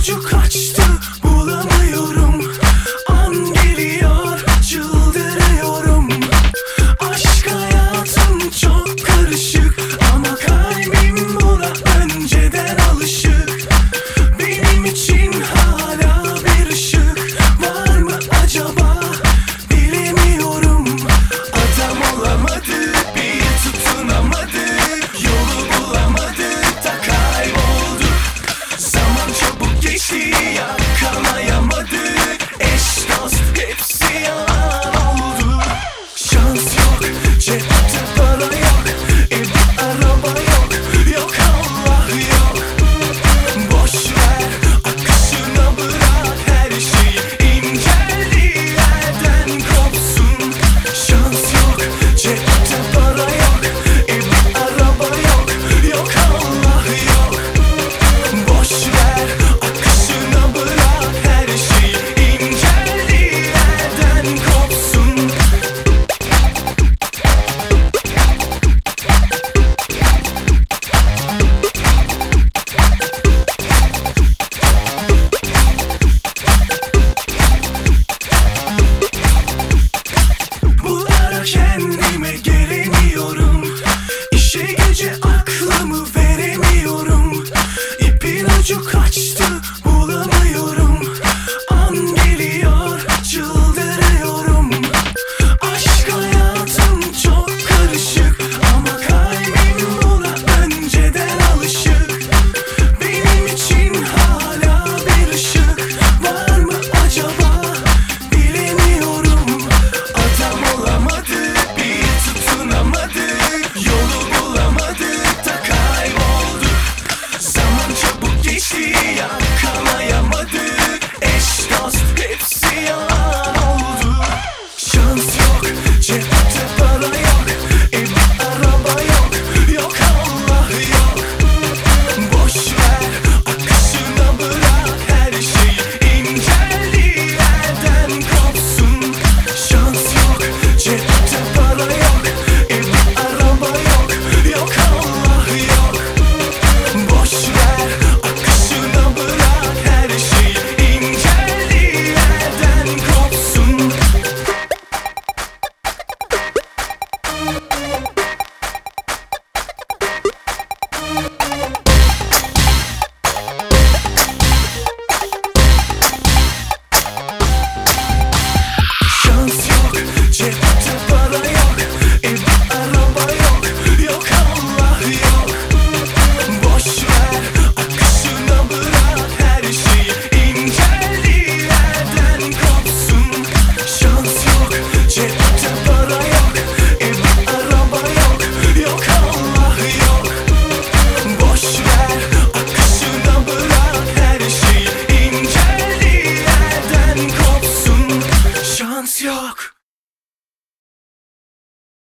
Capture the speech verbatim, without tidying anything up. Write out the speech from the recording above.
ucu kaçtı, bulamıyorum. An geliyor, çıldırıyorum. Aşk hayatım çok karışık, ama kalbim buna önceden alışık. Benim için hala bir ışık var mı acaba, bilemiyorum. Adam olamadık, bir tutunamadık, yolu bulamadık da kaybolduk. Zaman çabuk geçti, yakalayamadık. Eş dost hepsi yalan oldu. Şans yok, cepte para yok, evde araba yok, yok Allah yok. Boş ver, akışına bırak her şeyi, inceldiği yerden kopsun. Şans yok, cepte para yok, evde araba yok, yok Allah yok. Boş ver, akışına bırak her şeyi, inceldiği yerden kopsun. Bu ara kendime gelemiyorum. İşe güce aklımı veremiyorum. İpin ucu kaçtı, bulamıyorum. An geliyor, çıldırıyorum. Aşk hayatım çok karışık, ama kalbim buna önceden alışık. Benim için hala bir ışık var mı acaba, bilemiyorum. Adam olamadık, bir tutunamadık, yolu bulamadık da kaybolduk. Zaman çabuk geçti, yakaladık.